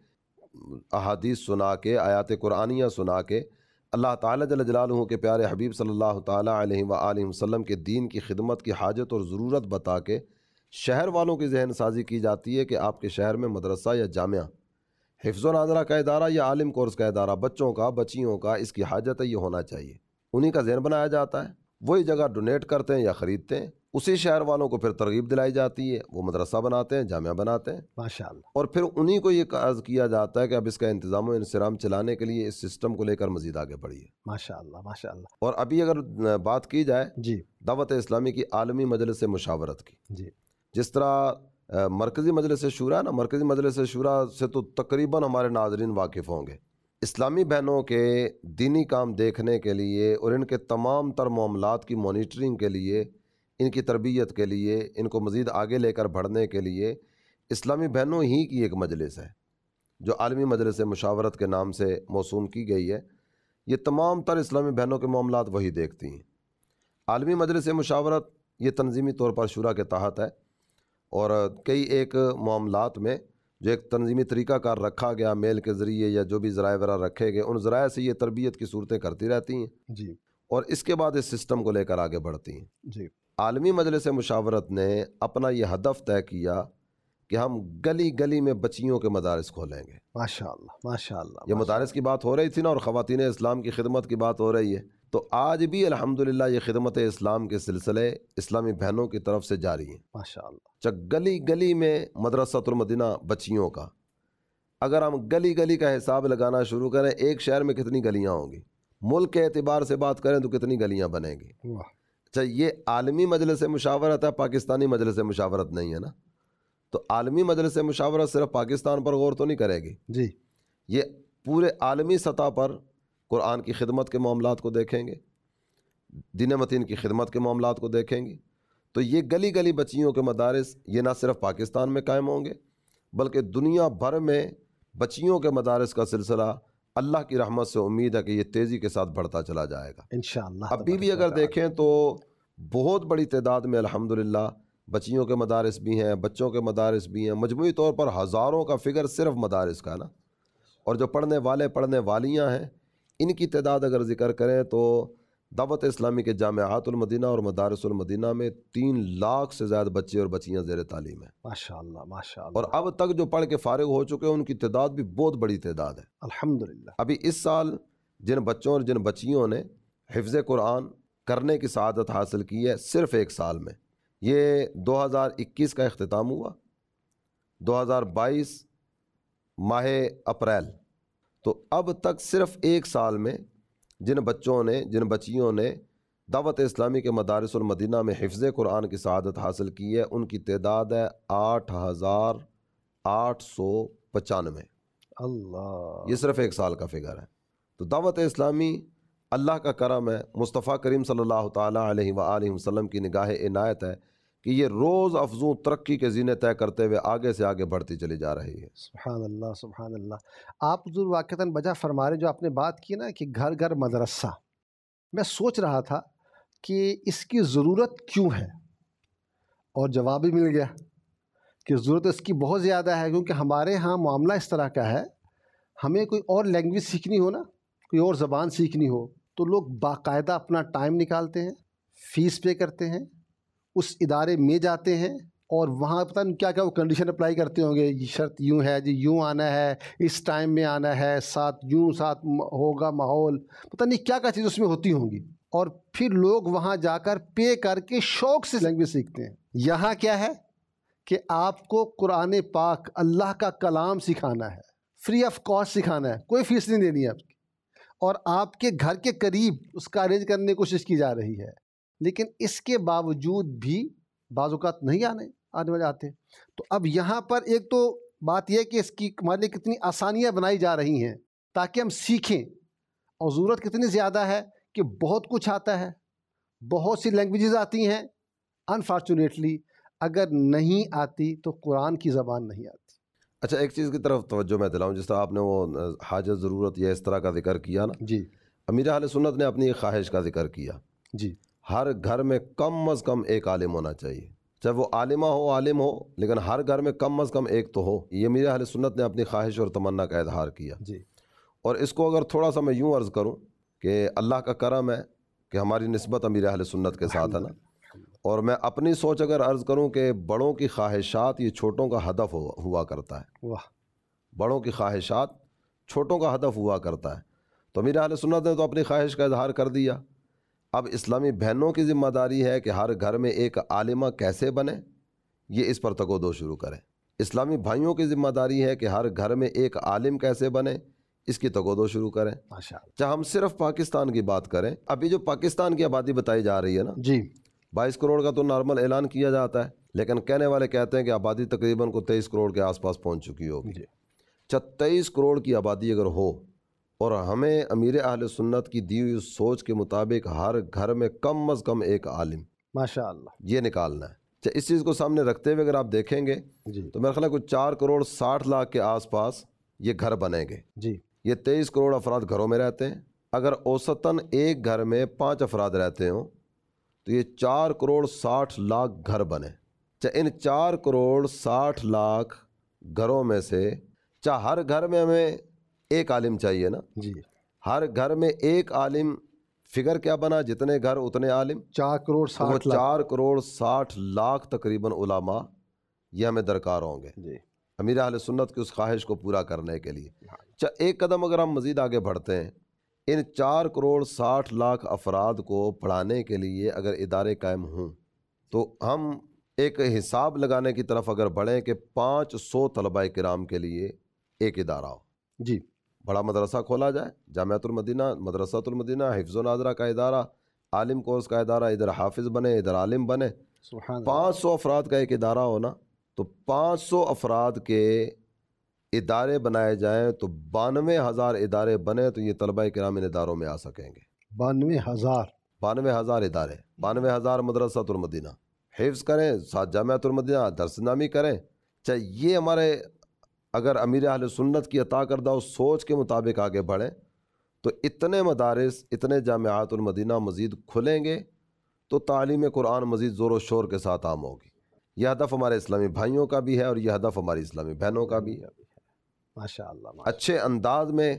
احادیث سنا کے, آیات قرآنیہ سنا کے, اللہ تعالیٰ جل جلالہ کے پیارے حبیب صلی اللہ تعالیٰ علیہ وآلہ وسلم کے دین کی خدمت کی حاجت اور ضرورت بتا کے شہر والوں کی ذہن سازی کی جاتی ہے کہ آپ کے شہر میں مدرسہ یا جامعہ, حفظ و ناظرہ کا ادارہ یا عالم کورس کا ادارہ, بچوں کا, بچیوں کا, اس کی حاجت ہے, یہ ہونا چاہیے. انہی کا ذہن بنایا جاتا ہے, وہی جگہ ڈونیٹ کرتے ہیں یا خریدتے ہیں, اسی شہر والوں کو پھر ترغیب دلائی جاتی ہے, وہ مدرسہ بناتے ہیں, جامعہ بناتے ہیں ماشاءاللہ. اور پھر انہی کو یہ عرض کیا جاتا ہے کہ اب اس کا انتظام و انصرام چلانے کے لیے اس سسٹم کو لے کر مزید آگے بڑھیے. ماشاءاللہ ماشاءاللہ. اور ابھی اگر بات کی جائے جی دعوت اسلامی کی عالمی مجلس مشاورت کی, جی جس طرح مرکزی مجلس شورا ہے نا, مرکزی مجلس شورا سے تو تقریباً ہمارے ناظرین واقف ہوں گے. اسلامی بہنوں کے دینی کام دیکھنے کے لیے اور ان کے تمام تر معاملات کی مانیٹرنگ کے لیے, ان کی تربیت کے لیے, ان کو مزید آگے لے کر بڑھنے کے لیے اسلامی بہنوں ہی کی ایک مجلس ہے جو عالمی مجلس مشاورت کے نام سے موسوم کی گئی ہے. یہ تمام تر اسلامی بہنوں کے معاملات وہی دیکھتی ہیں. عالمی مجلس مشاورت یہ تنظیمی طور پر شورا کے تحت ہے اور کئی ایک معاملات میں جو ایک تنظیمی طریقہ کار رکھا گیا میل کے ذریعے یا جو بھی ذرائع وغیرہ رکھے گئے, ان ذرائع سے یہ تربیت کی صورتیں کرتی رہتی ہیں جی اور اس کے بعد اس سسٹم کو لے کر آگے بڑھتی ہیں. جی عالمی مجلس مشاورت نے اپنا یہ ہدف طے کیا کہ ہم گلی گلی میں بچیوں کے مدارس کھولیں گے. ماشاءاللہ ماشاءاللہ. یہ مدارس کی بات ہو رہی تھی نا اور خواتین اسلام کی خدمت کی بات ہو رہی ہے, تو آج بھی الحمدللہ یہ خدمت اسلام کے سلسلے اسلامی بہنوں کی طرف سے جاری ہیں. ماشاءاللہ. چک گلی گلی میں مدرسۃ المدینہ بچیوں کا, اگر ہم گلی گلی کا حساب لگانا شروع کریں ایک شہر میں کتنی گلیاں ہوں گی, ملک کے اعتبار سے بات کریں تو کتنی گلیاں بنیں گی. واہ. اچھا یہ عالمی مجلس مشاورت ہے, پاکستانی مجلس مشاورت نہیں ہے نا. تو عالمی مجلس مشاورت صرف پاکستان پر غور تو نہیں کرے گی, جی یہ پورے عالمی سطح پر قرآن کی خدمت کے معاملات کو دیکھیں گے، دین متین کی خدمت کے معاملات کو دیکھیں گے، تو یہ گلی گلی بچیوں کے مدارس یہ نہ صرف پاکستان میں قائم ہوں گے بلکہ دنیا بھر میں بچیوں کے مدارس کا سلسلہ اللہ کی رحمت سے امید ہے کہ یہ تیزی کے ساتھ بڑھتا چلا جائے گا انشاءاللہ۔ ابھی بھی اگر دیکھیں تو بہت بڑی تعداد میں الحمدللہ بچیوں کے مدارس بھی ہیں، بچوں کے مدارس بھی ہیں، مجموعی طور پر ہزاروں کا فگر صرف مدارس کا نا، اور جو پڑھنے والے پڑھنے والیاں ہیں ان کی تعداد اگر ذکر کریں تو دعوت اسلامی کے جامعات المدینہ اور مدارس المدینہ میں تین لاکھ سے زیادہ بچے اور بچیاں زیر تعلیم ہیں ماشاءاللہ ماشاءاللہ، اور اب تک جو پڑھ کے فارغ ہو چکے ہیں ان کی تعداد بھی بہت بڑی تعداد ہے الحمدللہ۔ ابھی اس سال جن بچوں اور جن بچیوں نے حفظ قرآن کرنے کی سعادت حاصل کی ہے صرف ایک سال میں، یہ دو ہزار اکیس کا اختتام ہوا، دو ہزار بائیس ماہ اپریل، تو اب تک صرف ایک سال میں جن بچوں نے جن بچیوں نے دعوت اسلامی کے مدارس المدینہ میں حفظ قرآن کی سعادت حاصل کی ہے ان کی تعداد ہے آٹھ ہزار آٹھ سو پچانوے۔ اللہ، یہ صرف ایک سال کا فگر ہے۔ تو دعوت اسلامی اللہ کا کرم ہے، مصطفیٰ کریم صلی اللہ تعالیٰ علیہ وآلہ وسلم کی نگاہ عنایت ہے کہ یہ روز افزوں ترقی کے زینے طے کرتے ہوئے آگے سے آگے بڑھتی چلی جا رہی ہے۔ سبحان اللہ سبحان اللہ۔ آپ حضور واقعتاً بجا فرما رہے جو آپ نے بات کی نا کہ گھر گھر مدرسہ، میں سوچ رہا تھا کہ اس کی ضرورت کیوں ہے، اور جواب بھی مل گیا کہ ضرورت اس کی بہت زیادہ ہے، کیونکہ ہمارے ہاں معاملہ اس طرح کا ہے، ہمیں کوئی اور لینگویج سیکھنی ہو نا، کوئی اور زبان سیکھنی ہو تو لوگ باقاعدہ اپنا ٹائم نکالتے ہیں، فیس پے کرتے ہیں، اس ادارے میں جاتے ہیں، اور وہاں پتہ نہیں کیا کیا وہ کنڈیشن اپلائی کرتے ہوں گے، یہ شرط یوں ہے جی، یوں آنا ہے، اس ٹائم میں آنا ہے، ساتھ یوں ساتھ ہوگا ماحول، پتہ نہیں کیا کیا چیز اس میں ہوتی ہوں گی، اور پھر لوگ وہاں جا کر پے کر کے شوق سے لینگویج سیکھتے ہیں۔ یہاں کیا ہے کہ آپ کو قرآن پاک اللہ کا کلام سکھانا ہے، فری آف کاسٹ سکھانا ہے، کوئی فیس نہیں دینی ہے آپ کی، اور آپ کے گھر کے قریب اس کا ارینج کرنے کی کوشش کی جا رہی ہے، لیکن اس کے باوجود بھی بعض اوقات نہیں آنے آنے والے آتے۔ تو اب یہاں پر ایک تو بات یہ کہ اس کی ہمارے لیے کتنی آسانیاں بنائی جا رہی ہیں تاکہ ہم سیکھیں، اور ضرورت کتنی زیادہ ہے کہ بہت کچھ آتا ہے، بہت سی لینگویجز آتی ہیں، انفارچونیٹلی اگر نہیں آتی تو قرآن کی زبان نہیں آتی۔ اچھا، ایک چیز کی طرف توجہ میں دلاؤں، جس طرح آپ نے وہ حاجت ضرورت یا اس طرح کا ذکر کیا نا، جی امیر اہل سنت نے اپنی ایک خواہش کا ذکر کیا، جی، ہر گھر میں کم از کم ایک عالم ہونا چاہیے، چاہے وہ عالمہ ہو عالم ہو، لیکن ہر گھر میں کم از کم ایک تو ہو۔ یہ امیر اہل سنت نے اپنی خواہش اور تمنا کا اظہار کیا جی، اور اس کو اگر تھوڑا سا میں یوں عرض کروں کہ اللہ کا کرم ہے کہ ہماری نسبت امیر اہل سنت کے ساتھ ہے نا، اور میں اپنی سوچ اگر عرض کروں کہ بڑوں کی خواہشات یہ چھوٹوں کا ہدف ہوا کرتا ہے، واہ، بڑوں کی خواہشات چھوٹوں کا ہدف ہوا کرتا ہے۔ تو امیر اہل سنت نے تو اپنی خواہش کا اظہار کر دیا، اب اسلامی بہنوں کی ذمہ داری ہے کہ ہر گھر میں ایک عالمہ کیسے بنے، یہ اس پر تگ و دو شروع کریں۔ اسلامی بھائیوں کی ذمہ داری ہے کہ ہر گھر میں ایک عالم کیسے بنے، اس کی تگ و دو شروع کریں۔ ماشاءاللہ، چاہے ہم صرف پاکستان کی بات کریں، ابھی جو پاکستان کی آبادی بتائی جا رہی ہے نا، جی بائیس کروڑ کا تو نارمل اعلان کیا جاتا ہے، لیکن کہنے والے کہتے ہیں کہ آبادی تقریباً کو تیئیس کروڑ کے آس پاس پہنچ چکی ہوگی۔ جی، تیئیس کروڑ کی آبادی اگر ہو اور ہمیں امیر اہل سنت کی دی ہوئی سوچ کے مطابق ہر گھر میں کم از کم ایک عالم ماشاءاللہ، یہ نکالنا ہے، چاہے اس چیز کو سامنے رکھتے ہوئے اگر آپ دیکھیں گے جی تو میرا خیال ہے کچھ چار کروڑ ساٹھ لاکھ کے آس پاس یہ گھر بنیں گے۔ جی، یہ تیئیس کروڑ افراد گھروں میں رہتے ہیں، اگر اوسطاً ایک گھر میں پانچ افراد رہتے ہوں تو یہ چار کروڑ ساٹھ لاکھ گھر بنے۔ چاہے ان چار کروڑ ساٹھ لاکھ گھروں میں سے چاہے ہر گھر میں ہمیں ایک عالم چاہیے نا، جی، ہر گھر میں ایک عالم، فگر کیا بنا، جتنے گھر اتنے عالم، چار کروڑ تو وہ ساٹھ لاکھ، چار کروڑ ساٹھ لاکھ تقریباً علماء یہ ہمیں درکار ہوں گے جی، امیر اہل سنت کی اس خواہش کو پورا کرنے کے لیے۔ چاہے ایک قدم اگر ہم مزید آگے بڑھتے ہیں، ان چار کروڑ ساٹھ لاکھ افراد کو پڑھانے کے لیے اگر ادارے قائم ہوں تو ہم ایک حساب لگانے کی طرف اگر بڑھیں کہ پانچ سو طلباء کرام کے لیے ایک ادارہ ہو، جی، بڑا مدرسہ کھولا جائے، جامعۃ المدینہ، مدرسۃ المدینہ، حفظ و ناظرہ کا ادارہ، عالم کورس کا ادارہ، ادھر حافظ بنے ادھر عالم بنے، سبحان اللہ، پانچ سو افراد کا ایک ادارہ ہونا، تو پانچ سو افراد کے ادارے بنائے جائیں تو بانوے ہزار ادارے بنے تو یہ طلبہ کرام ان اداروں میں آ سکیں گے. بانوے ہزار بانوے ہزار ادارے، بانوے ہزار مدرسۃ المدینہ حفظ کریں، ساتھ جامعۃ المدینہ درس نامی کریں. چاہے یہ ہمارے اگر امیر اہل سنت کی عطا کردہ اس سوچ کے مطابق آگے بڑھیں تو اتنے مدارس، اتنے جامعات المدینہ مزید کھلیں گے تو تعلیم قرآن مزید زور و شور کے ساتھ عام ہوگی. یہ ہدف ہمارے اسلامی بھائیوں کا بھی ہے اور یہ ہدف ہماری اسلامی بہنوں کا بھی ہے. ماشاء اللہ. اچھے انداز میں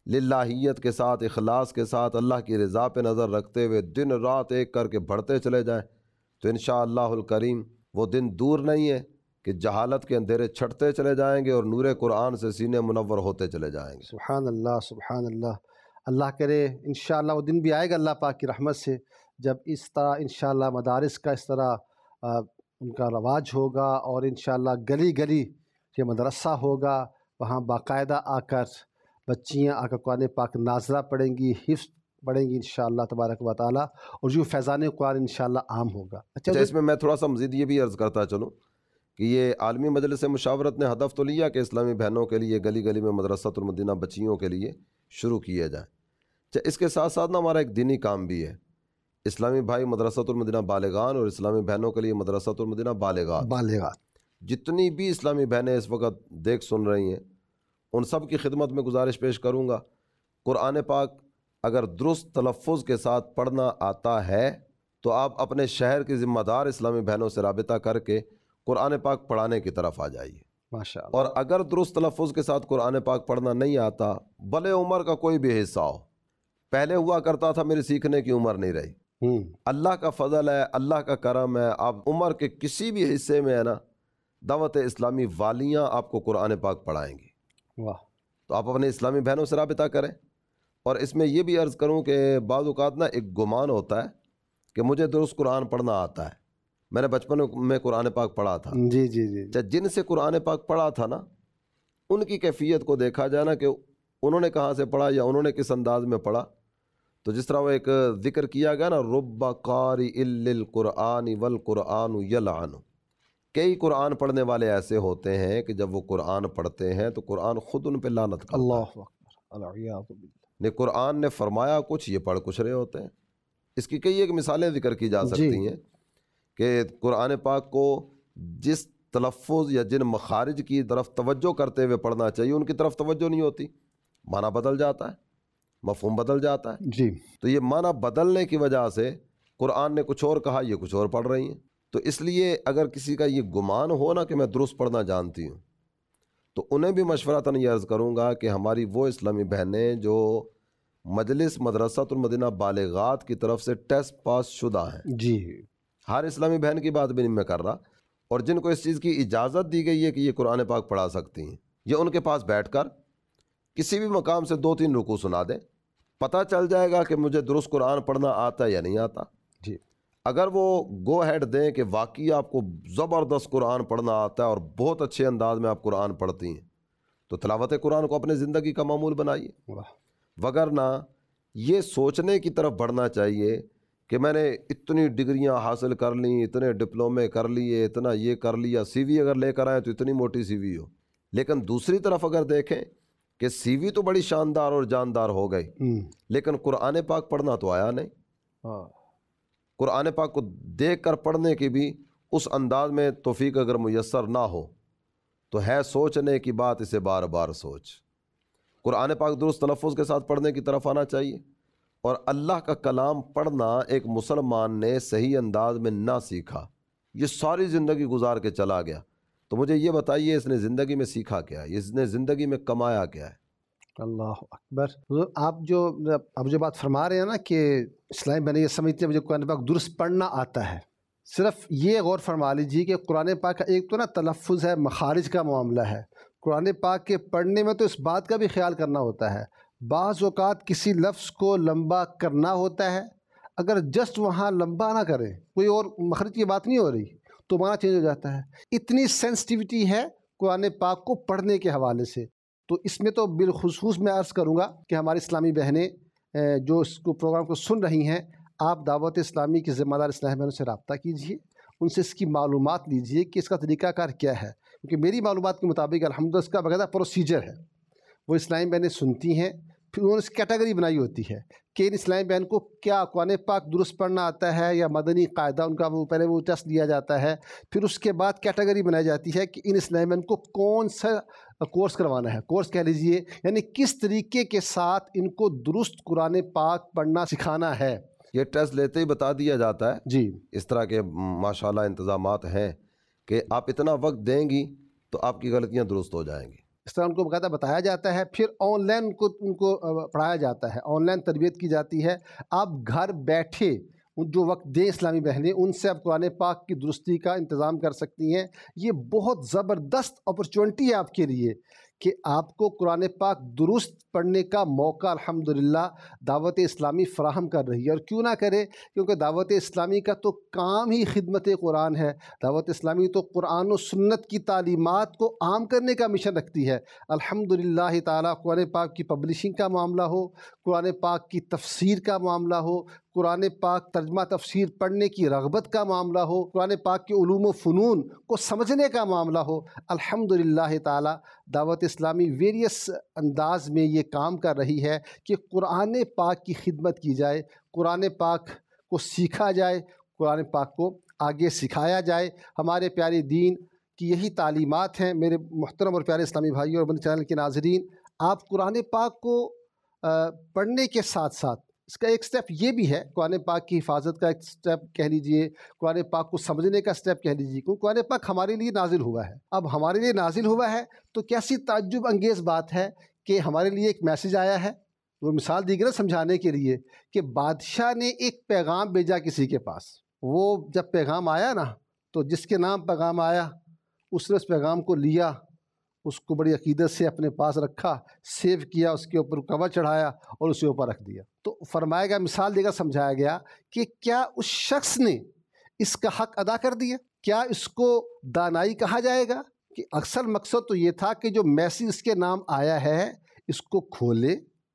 للہیت کے ساتھ، اخلاص کے ساتھ، اللہ کی رضا پہ نظر رکھتے ہوئے دن رات ایک کر کے بڑھتے چلے جائیں تو انشاءاللہ الکریم وہ دن دور نہیں ہے کہ جہالت کے اندھیرے چھٹتے چلے جائیں گے اور نور قرآن سے سینے منور ہوتے چلے جائیں گے. سبحان اللہ سبحان اللہ. اللہ کرے انشاءاللہ وہ دن بھی آئے گا اللہ پاک کی رحمت سے جب اس طرح انشاءاللہ مدارس کا اس طرح آ, ان کا رواج ہوگا اور انشاءاللہ گلی گلی یہ مدرسہ ہوگا، وہاں باقاعدہ آ کر بچیاں آ کر قرآن پاک ناظرہ پڑھیں گی، حفظ پڑھیں گی انشاءاللہ تبارک و تعالیٰ، اور جو فیضان قرآن انشاءاللہ عام ہوگا. اچھا اس میں میں تھوڑا سا مزید یہ بھی عرض کرتا چلوں کہ یہ عالمی مجلس مشاورت نے ہدف تو لیا کہ اسلامی بہنوں کے لیے گلی گلی میں مدرسۃ المدینہ بچیوں کے لیے شروع کیے جائیں. اچھا اس کے ساتھ ساتھ نا ہمارا ایک دینی کام بھی ہے. اسلامی بھائی مدرسۃ المدینہ بالغان اور اسلامی بہنوں کے لیے مدرسۃ المدینہ بالغات بالغات جتنی بھی اسلامی بہنیں اس وقت دیکھ سن رہی ہیں ان سب کی خدمت میں گزارش پیش کروں گا، قرآن پاک اگر درست تلفظ کے ساتھ پڑھنا آتا ہے تو آپ اپنے شہر کی ذمہ دار اسلامی بہنوں سے رابطہ کر کے قرآن پاک پڑھانے کی طرف آ جائیے. ماشاء اللہ. اور اگر درست تلفظ کے ساتھ قرآن پاک پڑھنا نہیں آتا، بھلے عمر کا کوئی بھی حصہ ہو، پہلے ہوا کرتا تھا میری سیکھنے کی عمر نہیں رہی، ہوں اللہ کا فضل ہے، اللہ کا کرم ہے، آپ عمر کے کسی بھی حصے میں ہے نا دعوت اسلامی والیاں آپ کو قرآن پاک پڑھائیں گی. واہ. تو آپ اپنے اسلامی بہنوں سے رابطہ کریں. اور اس میں یہ بھی عرض کروں کہ بعض اوقات نا ایک گمان ہوتا ہے کہ مجھے درست قرآن پڑھنا آتا ہے. میں نے بچپن میں قرآن پاک پڑھا تھا. جی جی جی جن سے قرآن پاک پڑھا تھا نا ان کی کیفیت کو دیکھا جائے نا کہ انہوں نے کہاں سے پڑھا یا انہوں نے کس انداز میں پڑھا، تو جس طرح وہ ایک ذکر کیا گیا نا رب قاری القرآن والقرآن یلعن، کئی قرآن پڑھنے والے ایسے ہوتے ہیں کہ جب وہ قرآن پڑھتے ہیں تو قرآن خود ان پہ لعنت کرتا ہے. اللہ اکبر العیاذ باللہ. نے قرآن نے فرمایا کچھ، یہ پڑھ کچھ رہے ہوتے ہیں. اس کی کئی ایک مثالیں ذکر کی جا سکتی ہیں کہ قرآن پاک کو جس تلفظ یا جن مخارج کی طرف توجہ کرتے ہوئے پڑھنا چاہیے ان کی طرف توجہ نہیں ہوتی، معنی بدل جاتا ہے، مفہوم بدل جاتا ہے. جی تو یہ معنی بدلنے کی وجہ سے قرآن نے کچھ اور کہا، یہ کچھ اور پڑھ رہی ہیں. تو اس لیے اگر کسی کا یہ گمان ہو نا کہ میں درست پڑھنا جانتی ہوں تو انہیں بھی مشورتاً یہ عرض کروں گا کہ ہماری وہ اسلامی بہنیں جو مجلس مدرسۃ المدینہ بالغات کی طرف سے ٹیسٹ پاس شدہ ہیں، جی ہر اسلامی بہن کی بات بھی نہیں میں کر رہا، اور جن کو اس چیز کی اجازت دی گئی ہے کہ یہ قرآن پاک پڑھا سکتی ہیں، یہ ان کے پاس بیٹھ کر کسی بھی مقام سے دو تین رکوع سنا دیں، پتہ چل جائے گا کہ مجھے درست قرآن پڑھنا آتا ہے یا نہیں آتا. جی اگر وہ گو ہیڈ دیں کہ واقعی آپ کو زبردست قرآن پڑھنا آتا ہے اور بہت اچھے انداز میں آپ قرآن پڑھتی ہیں تو تلاوت قرآن کو اپنے زندگی کا معمول بنائیے. واہ. وگرنہ یہ سوچنے کی طرف بڑھنا چاہیے کہ میں نے اتنی ڈگریاں حاصل کر لیں، اتنے ڈپلومے کر لیے، اتنا یہ کر لیا، سی وی اگر لے کر آئیں تو اتنی موٹی سی وی ہو. لیکن دوسری طرف اگر دیکھیں کہ سی وی تو بڑی شاندار اور جاندار ہو گئی ہوں. لیکن قرآن پاک پڑھنا تو آیا نہیں. ہاں. قرآن پاک کو دیکھ کر پڑھنے کی بھی اس انداز میں توفیق اگر میسر نہ ہو تو ہے سوچنے کی بات، اسے بار بار سوچ. قرآن پاک درست تلفظ کے ساتھ پڑھنے کی طرف آنا چاہیے. اور اللہ کا کلام پڑھنا ایک مسلمان نے صحیح انداز میں نہ سیکھا، یہ ساری زندگی گزار کے چلا گیا، تو مجھے یہ بتائیے اس نے زندگی میں سیکھا کیا ہے، اس نے زندگی میں کمایا کیا ہے؟ اللہ اکبر. آپ جو آپ جو بات فرما رہے ہیں نا کہ اسلامی بہنیں یہ سمجھتے ہیں مجھے قرآن پاک درست پڑھنا آتا ہے، صرف یہ غور فرما لیجیے کہ قرآن پاک کا ایک تو نا تلفظ ہے، مخارج کا معاملہ ہے. قرآن پاک کے پڑھنے میں تو اس بات کا بھی خیال کرنا ہوتا ہے، بعض اوقات کسی لفظ کو لمبا کرنا ہوتا ہے، اگر جسٹ وہاں لمبا نہ کریں، کوئی اور مخرج کی بات نہیں ہو رہی تو معنی چینج ہو جاتا ہے. اتنی سینسٹیوٹی ہے قرآن پاک کو پڑھنے کے حوالے سے. تو اس میں تو بالخصوص میں عرض کروں گا کہ ہماری اسلامی بہنیں جو اس کو پروگرام کو سن رہی ہیں، آپ دعوت اسلامی کی ذمہ دار اسلامی بہنوں سے رابطہ کیجیے ان سے اس کی معلومات لیجئے کہ اس کا طریقہ کار کیا ہے، کیونکہ میری معلومات کے مطابق الحمدللہ اس کا باقاعدہ پروسیجر ہے۔ وہ اسلامی بہنیں سنتی ہیں، پھر انہوں نے اس کیٹیگری بنائی ہوتی ہے کہ ان اسلامی بہن کو کیا قرآن پاک درست پڑھنا آتا ہے یا مدنی قاعدہ، ان کا وہ پہلے وہ ٹیسٹ لیا جاتا ہے، پھر اس کے بعد کیٹیگری بنائی جاتی ہے کہ ان اسلامی بہن کو کون سا کورس کروانا ہے، کورس کہہ لیجئے، یعنی کس طریقے کے ساتھ ان کو درست قرآن پاک پڑھنا سکھانا ہے۔ یہ ٹیسٹ لیتے ہی بتا دیا جاتا ہے جی، اس طرح کے ماشاءاللہ انتظامات ہیں کہ آپ اتنا وقت دیں گی تو آپ کی غلطیاں درست ہو جائیں گی۔ اس طرح ان کو باقاعدہ بتایا جاتا ہے، پھر آن لائن ان کو ان کو پڑھایا جاتا ہے، آن لائن تربیت کی جاتی ہے۔ آپ گھر بیٹھے جو وقت دیں اسلامی بہنیں، ان سے آپ قرآن پاک کی درستی کا انتظام کر سکتی ہیں۔ یہ بہت زبردست اپرچونٹی ہے آپ کے لیے کہ آپ کو قرآن پاک درست پڑھنے کا موقع الحمدللہ دعوت اسلامی فراہم کر رہی ہے، اور کیوں نہ کرے، کیونکہ دعوت اسلامی کا تو کام ہی خدمت قرآن ہے۔ دعوت اسلامی تو قرآن و سنت کی تعلیمات کو عام کرنے کا مشن رکھتی ہے۔ الحمدللہ تعالیٰ قرآن پاک کی پبلشنگ کا معاملہ ہو، قرآن پاک کی تفسیر کا معاملہ ہو، قرآن پاک ترجمہ تفسیر پڑھنے کی رغبت کا معاملہ ہو، قرآن پاک کے علوم و فنون کو سمجھنے کا معاملہ ہو، الحمدللہ تعالیٰ دعوت اسلامی ویریس انداز میں یہ کام کر رہی ہے کہ قرآن پاک کی خدمت کی جائے، قرآن پاک کو سیکھا جائے، قرآن پاک کو آگے سکھایا جائے۔ ہمارے پیارے دین کی یہی تعلیمات ہیں۔ میرے محترم اور پیارے اسلامی بھائیوں اور بندی چینل کے ناظرین، آپ قرآن پاک کو پڑھنے کے ساتھ ساتھ اس کا ایک سٹیپ یہ بھی ہے، قرآن پاک کی حفاظت کا ایک سٹیپ کہہ لیجئے، قرآن پاک کو سمجھنے کا سٹیپ کہہ لیجئے، کیونکہ قرآن پاک ہمارے لیے نازل ہوا ہے۔ اب ہمارے لیے نازل ہوا ہے تو کیسی تعجب انگیز بات ہے کہ ہمارے لیے ایک میسج آیا ہے۔ وہ مثال دی گئی نا سمجھانے کے لیے کہ بادشاہ نے ایک پیغام بھیجا کسی کے پاس، وہ جب پیغام آیا نا تو جس کے نام پیغام آیا اس نے اس پیغام کو لیا، اس کو بڑی عقیدت سے اپنے پاس رکھا، سیو کیا، اس کے اوپر کور چڑھایا اور اسے اوپر رکھ دیا۔ تو فرمایا گیا، مثال دے کر سمجھایا گیا کہ کیا اس شخص نے اس کا حق ادا کر دیا؟ کیا اس کو دانائی کہا جائے گا؟ کہ اکثر مقصد تو یہ تھا کہ جو میسج اس کے نام آیا ہے اس کو کھولے،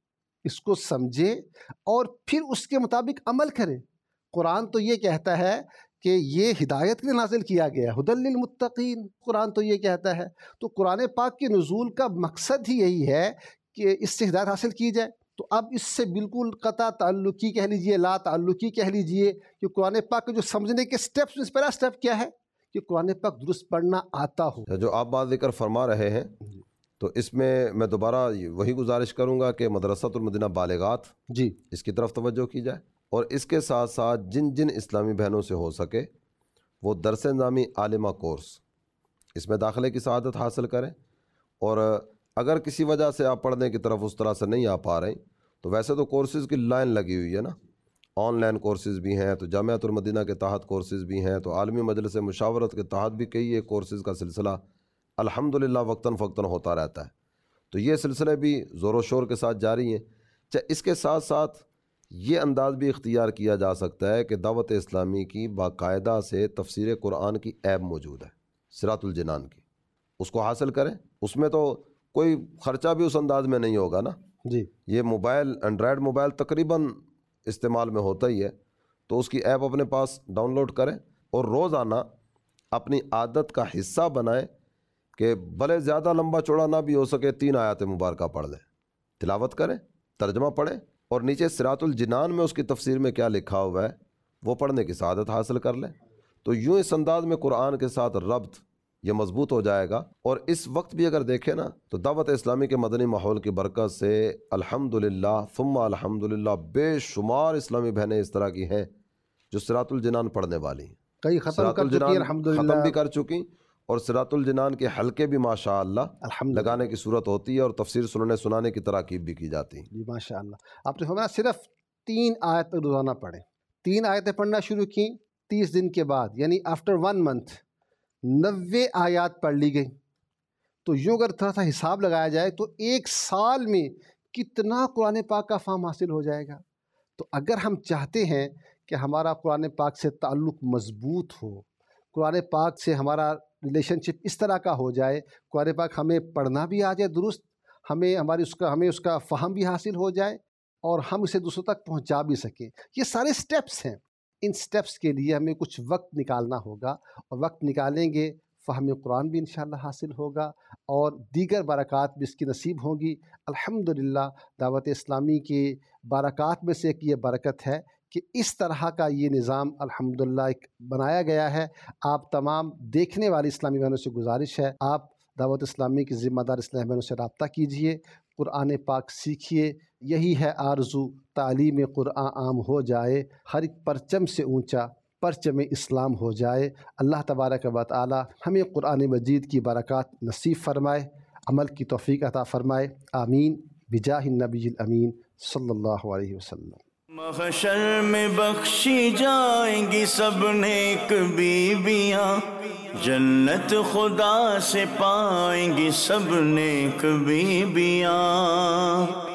اس کو سمجھے اور پھر اس کے مطابق عمل کرے۔ قرآن تو یہ کہتا ہے کہ یہ ہدایت کے لیے نازل کیا گیا ہے، ہدی للمتقین، قرآن تو یہ کہتا ہے۔ تو قرآن پاک کے نزول کا مقصد ہی یہی ہے کہ اس سے ہدایت حاصل کی جائے۔ تو اب اس سے بالکل قطع تعلقی کہہ لیجئے، لا تعلقی کہہ لیجئے کہ قرآن پاک کے جو سمجھنے کے سٹیپس میں پہلا سٹیپ کیا ہے کہ قرآن پاک درست پڑھنا آتا ہو۔ جو آپ بات ذکر فرما رہے ہیں تو اس میں میں دوبارہ وہی گزارش کروں گا کہ مدرسۃ المدینہ بالغات جی اس کی طرف توجہ کی جائے، اور اس کے ساتھ ساتھ جن جن اسلامی بہنوں سے ہو سکے وہ درس نظامی عالمہ کورس اس میں داخلے کی سعادت حاصل کریں۔ اور اگر کسی وجہ سے آپ پڑھنے کی طرف اس طرح سے نہیں آ پا رہے تو ویسے تو کورسز کی لائن لگی ہوئی ہے نا، آن لائن کورسز بھی ہیں، تو جامعۃ المدینہ کے تحت کورسز بھی ہیں، تو عالمی مجلس مشاورت کے تحت بھی کئی یہ کورسز کا سلسلہ الحمدللہ وقتاً فوقتاً ہوتا رہتا ہے۔ تو یہ سلسلے بھی زور و شور کے ساتھ جاری ہیں۔ چاہے اس کے ساتھ ساتھ یہ انداز بھی اختیار کیا جا سکتا ہے کہ دعوت اسلامی کی باقاعدہ سے تفسیر قرآن کی ایپ موجود ہے، صراط الجنان کی، اس کو حاصل کریں۔ اس میں تو کوئی خرچہ بھی اس انداز میں نہیں ہوگا نا جی یہ موبائل اینڈرائڈ موبائل تقریباً استعمال میں ہوتا ہی ہے، تو اس کی ایپ اپنے پاس ڈاؤن لوڈ کریں اور روزانہ اپنی عادت کا حصہ بنائیں کہ بھلے زیادہ لمبا چوڑا نہ بھی ہو سکے تین آیات مبارکہ پڑھ لیں، تلاوت کریں، ترجمہ پڑھیں، اور نیچے صراط الجنان میں اس کی تفسیر میں کیا لکھا ہوا ہے وہ پڑھنے کی سعادت حاصل کر لیں۔ تو یوں اس انداز میں قرآن کے ساتھ ربط یہ مضبوط ہو جائے گا۔ اور اس وقت بھی اگر دیکھیں نا تو دعوت اسلامی کے مدنی ماحول کی برکت سے الحمدللہ ثم الحمدللہ بے شمار اسلامی بہنیں اس طرح کی ہیں جو صراط الجنان پڑھنے والی ہیں، کئی ختم صراط کر چکی ہیں الجنان الحمدللہ، ختم بھی کر چکی، اور صراط الجنان کے حلقے بھی ماشاء اللہ الحمدللہ لگانے کی صورت ہوتی ہے، اور تفسیر سننے سنانے کی تراکیب بھی کی جاتی ہیں۔ جی ماشاء اللہ۔ آپ نے فرمایا صرف تین آیت روزانہ پڑھیں، تین آیتیں پڑھنا شروع کی، تیس دن کے بعد یعنی آفٹر ون منتھ نوے آیات پڑھ لی گئی۔ تو یوں اگر تھوڑا سا حساب لگایا جائے تو ایک سال میں کتنا قرآن پاک کا فہم حاصل ہو جائے گا۔ تو اگر ہم چاہتے ہیں کہ ہمارا قرآن پاک سے تعلق مضبوط ہو، قرآن پاک سے ہمارا ریلیشن شپ اس طرح کا ہو جائے، قرآن پاک ہمیں پڑھنا بھی آ جائے درست، ہمیں ہماری اس کا ہمیں اس کا فہم بھی حاصل ہو جائے اور ہم اسے دوسروں تک پہنچا بھی سکیں، یہ سارے سٹیپس ہیں۔ ان سٹیپس کے لیے ہمیں کچھ وقت نکالنا ہوگا، اور وقت نکالیں گے فہم قرآن بھی انشاءاللہ حاصل ہوگا اور دیگر برکات بھی اس کی نصیب ہوں گی۔ الحمدللہ دعوت اسلامی کے برکات میں سے ایک یہ برکت ہے کہ اس طرح کا یہ نظام الحمدللہ ایک بنایا گیا ہے۔ آپ تمام دیکھنے والی اسلامی بہنوں سے گزارش ہے، آپ دعوت اسلامی کی ذمہ دار اسلامی بہنوں سے رابطہ کیجئے، قرآن پاک سیکھیے۔ یہی ہے آرزو، تعلیم قرآن عام ہو جائے، ہر ایک پرچم سے اونچا پرچم اسلام ہو جائے۔ اللہ تبارک و تعالی ہمیں قرآن مجید کی برکات نصیب فرمائے، عمل کی توفیق عطا فرمائے، آمین بجاہ النبی الامین صلی اللہ علیہ وسلم۔ محشر میں بخشی جائیں گی سب نیک بیویاں، جنت خدا سے پائیں گی سب نیک بیویاں۔